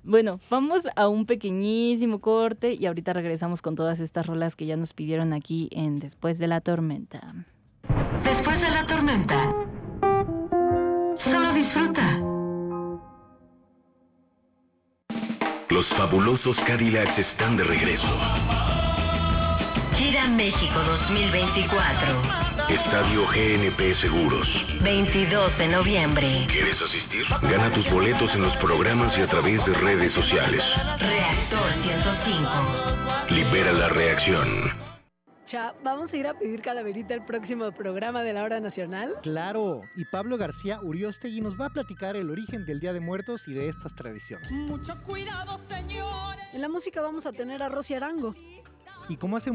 Bueno, vamos a un pequeñísimo corte y ahorita regresamos con todas estas rolas que ya nos pidieron aquí en Después de la Tormenta. Después de la tormenta, solo disfruta. Los fabulosos Cadillacs están de regreso. Gira México 2024. Estadio GNP Seguros. 22 de noviembre. ¿Quieres asistir? Gana tus boletos en los programas y a través de redes sociales. Reactor 105. Libera la reacción. ¿Vamos a ir a pedir calaverita el próximo programa de la Hora Nacional? Claro, y Pablo García Uriostegui nos va a platicar el origen del Día de Muertos y de estas tradiciones. Mucho cuidado, señores. En la música vamos a tener a Rosy Arango. Y cómo hace